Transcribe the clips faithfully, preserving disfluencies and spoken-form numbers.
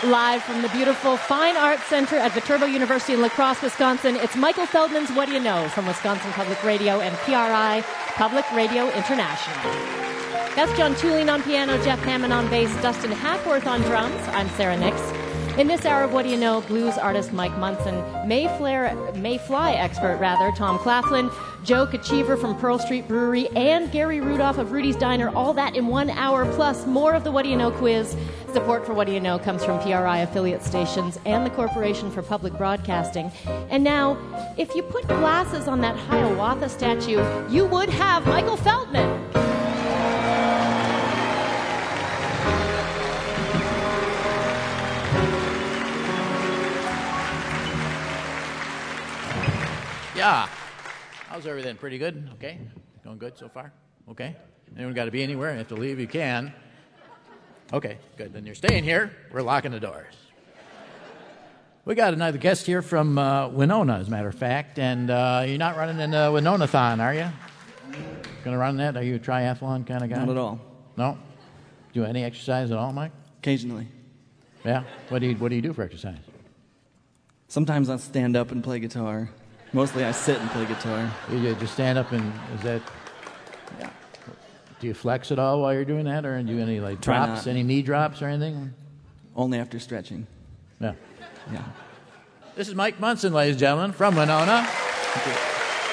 Live from the beautiful Fine Arts Center at Viterbo University in La Crosse, Wisconsin, it's Michael Feldman's What Do You Know from Wisconsin Public Radio and P R I, Public Radio International. That's John Tulane on piano, Jeff Hammond on bass, Dustin Hackworth on drums. I'm Sarah Nix. In this hour of What Do You Know, blues artist Mike Munson, Mayflair, Mayfly expert, rather, Tom Claflin, Joe Kachiver from Pearl Street Brewery, and Gary Rudolph of Rudy's Diner, all that in one hour, plus more of the What Do You Know quiz. Support for What Do You Know comes from P R I affiliate stations and the Corporation for Public Broadcasting. And now, if you put glasses on that Hiawatha statue, you would have Michael Feldman. Yeah. How's everything? Pretty good? Okay? Going good so far? Okay? Anyone got to be anywhere? You have to leave? You can. Okay, good. Then you're staying here. We're locking the doors. We got another guest here from uh, Winona, as a matter of fact. And uh, you're not running in the Winona-thon, are you? Going to run that? Are you a triathlon kind of guy? Not at all. No? Do any exercise at all, Mike? Occasionally. Yeah? What do you, what do, you do for exercise? Sometimes I stand up and play guitar. Mostly I sit and play guitar. You just stand up and, is that, yeah. Do you flex at all while you're doing that? Or do you any like Try drops, not. any knee drops or anything? Only after stretching. Yeah. Yeah. This is Mike Munson, ladies and gentlemen, from Winona. Thank you.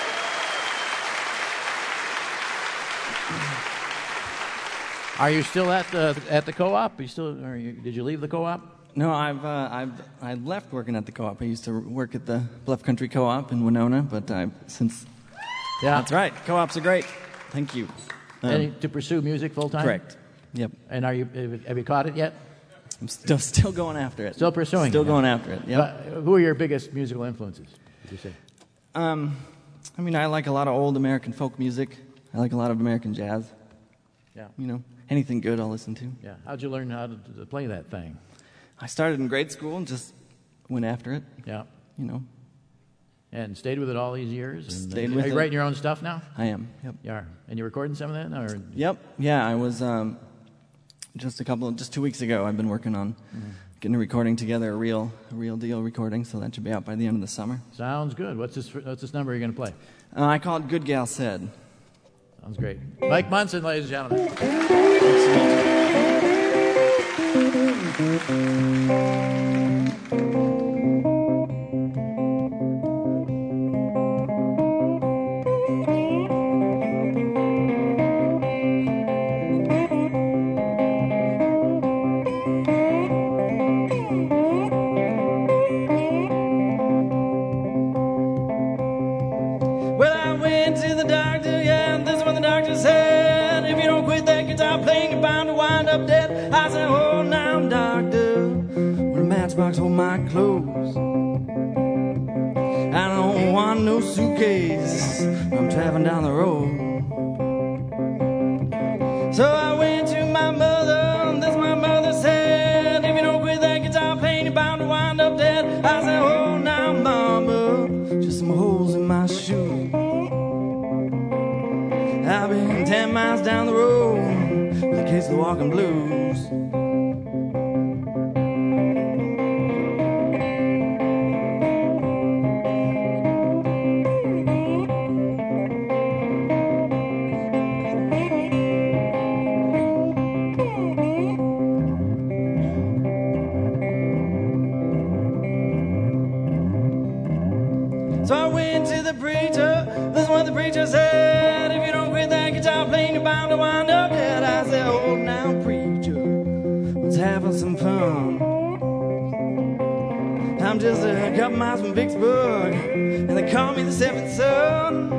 Are you still at the at the co-op? Are you still? Or you, did you leave the co-op? No, I've uh, I've I left working at the co-op. I used to work at the Bluff Country Co-op in Winona, but I've since. Yeah, that's right. Co-ops are great. Thank you. Um, Any, to pursue music full time? Correct. Yep. And are you have you caught it yet? I'm still still going after it. Still pursuing. Still it, going yeah. after it. Yep. But who are your biggest musical influences? Would you say? Um, I mean, I like a lot of old American folk music. I like a lot of American jazz. Yeah. You know, anything good I'll listen to. Yeah. How'd you learn how to, to play that thing? I started in grade school and just went after it. Yeah. You know. And stayed with it all these years? And Stayed are with you it. writing your own stuff now? I am, yep. You are. And you're recording some of that now? Or? Yep. Yeah, I was um, just a couple, just two weeks ago, I've been working on mm-hmm. getting a recording together, a real a real deal recording, so that should be out by the end of the summer. Sounds good. What's this, what's this number you're going to play? Uh, I call it Good Gal Said. Sounds great. Mike Munson, ladies and gentlemen. Well, I went to the doctor, yeah, and this is what the doctor said. If you don't quit that guitar playing, you're bound to wind up dead. I said, oh, now, doctor, with a matchbox hold my clothes. I don't want no suitcase, I'm traveling down the road. So I went to my mother, and this my mother said, if you don't quit that guitar playing, you're bound to wind up dead. I said, oh, now, mama, just some holes in my shoe. I've been ten miles down the road with a case of the walking blues. So I went to the preacher, this is what the preacher said, if you don't quit that guitar playing, you're bound to wind up dead. I said, oh, now, preacher, let's have some fun. I'm just a couple miles from Vicksburg, and they call me the seventh son.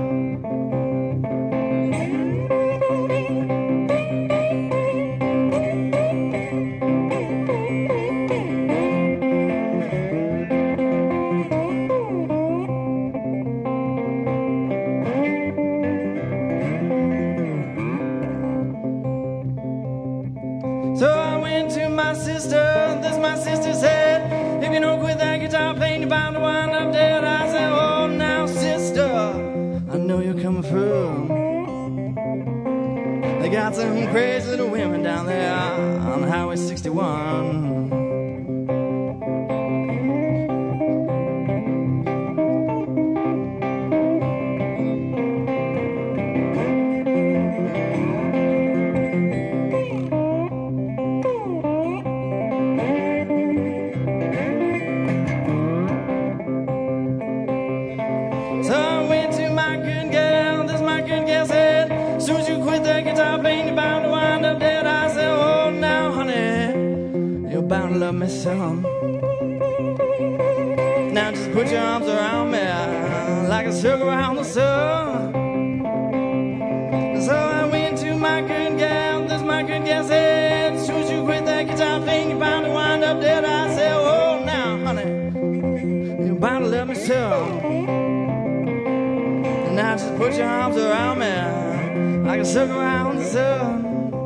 So I went to my sister, this my sister said, if you don't quit that guitar playing, you're bound to wind up dead. I said, oh, now, sister, I know you're coming from. They got some crazy little women down there on Highway sixty-one. bound to love me some. Now just put your arms around me like a circle around the sun. So I went to my good gal, this my good gal said, as soon as you quit that guitar thing, you're bound to wind up dead. I said, oh, now, honey, you're bound to love me some. And now just put your arms around me like a circle around the sun.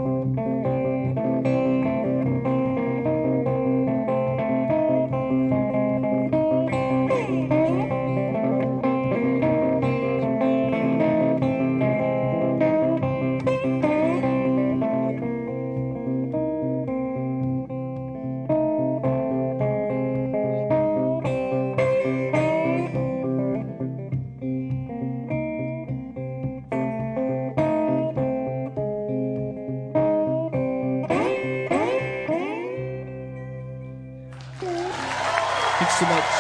Thanks so much.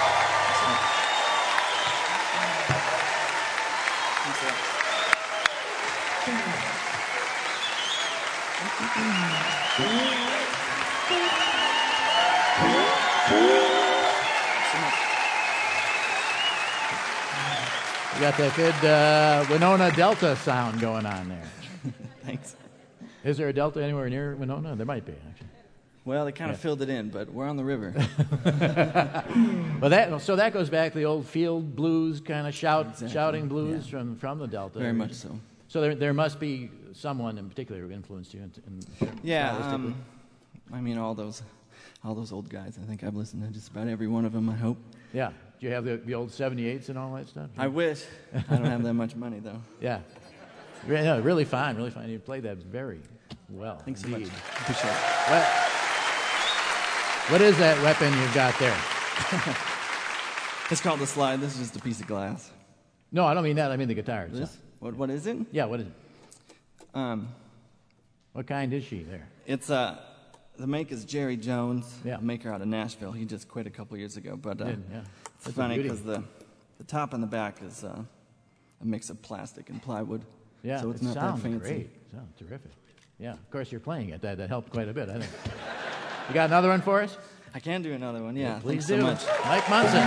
You got that good uh, Winona Delta sound going on there. Thanks. Is there a Delta anywhere near Winona? There might be, actually. Well, they kind of Yeah. filled it in, but we're on the river. Well, that so that goes back to the old field blues kind of shout, Exactly. shouting blues Yeah. from, from the Delta. Very much so. So there there must be someone in particular who influenced you. In, in Yeah, stylistically. um, I mean, all those, all those old guys. I think I've listened to just about every one of them. I hope. Yeah. Do you have the, the old seventy-eights and all that stuff? I wish. I don't have that much money though. Yeah. Re- no, really fine, really fine. You played that very well. Thanks so much. indeed. Appreciate it. What, what is that weapon you've got there? It's called the slide. This is just a piece of glass. No, I don't mean that. I mean the guitar itself. This? What? What is it? Yeah, what is it? Um, What kind is she there? it's uh, the make is Jerry Jones. Yeah. A maker out of Nashville. He just quit a couple years ago, but uh, Did, yeah. it's That's a funny beauty. because the the top and the back is uh, a mix of plastic and plywood. Yeah, so it's it not that sounds fancy. great. Sounds terrific. Yeah, of course you're playing it. That that helped quite a bit, I think. You got another one for us? I can do another one. Yeah, Please thanks do. so much. Mike Munson.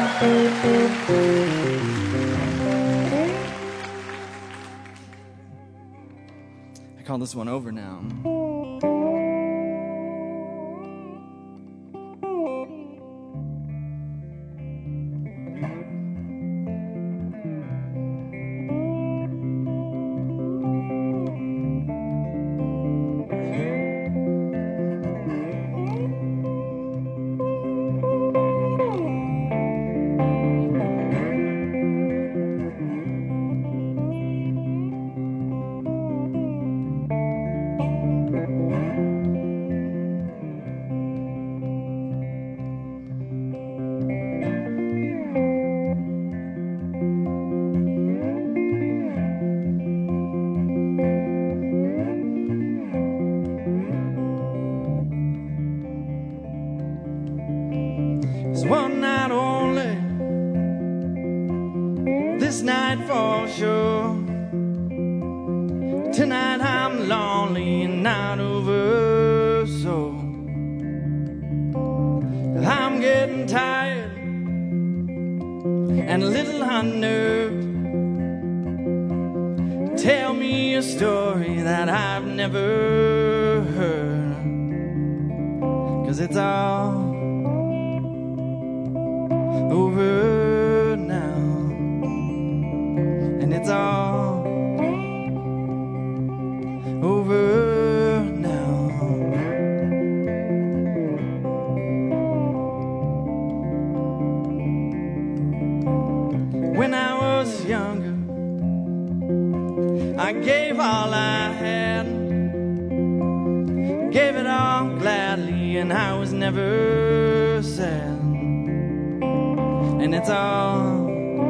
I call this one Over Now. It's one night only, this night for sure. Tonight I'm lonely and not over, so I'm getting tired and a little unnerved. Tell me a story that I've never heard, 'cause it's all over now, and it's all over now. When I was younger, I gave all I had, gave it all gladly, and I was never sad. And it's all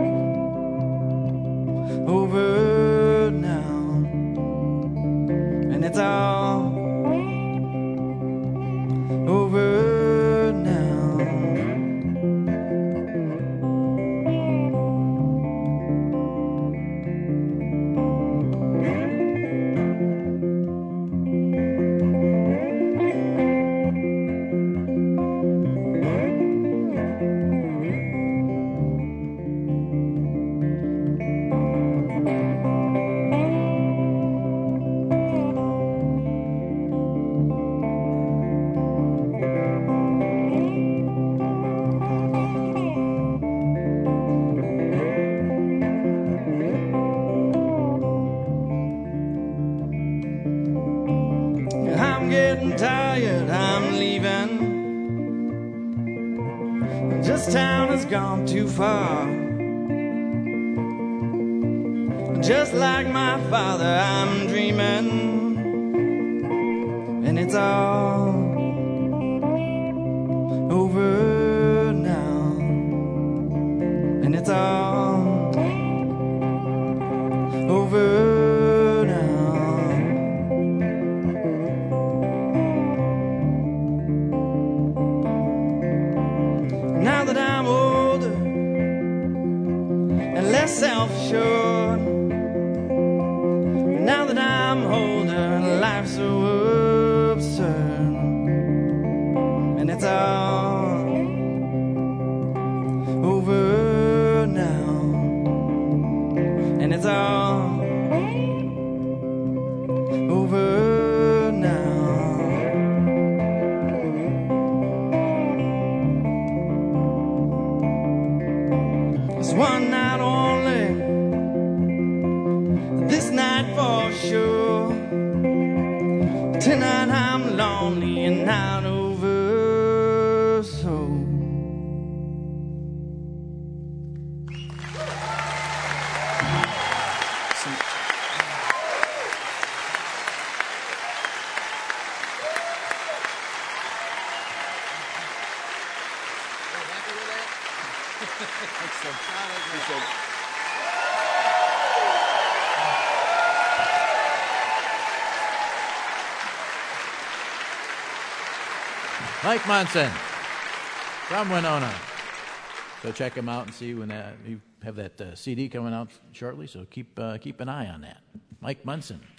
over now, and it's all over now. This town has gone too far. Just like my father, I'm dreaming, and it's all over now, and it's all over now. Now that I'm older and less self-assured, now that I'm older, life's so absurd, and it's all over now, and it's all over now. It's one night only, this night for sure. Tonight I'm lonely and not over, so Mike Munson from Winona. So check him out and see when that, you have that uh, C D coming out shortly. So keep uh, keep an eye on that. Mike Munson.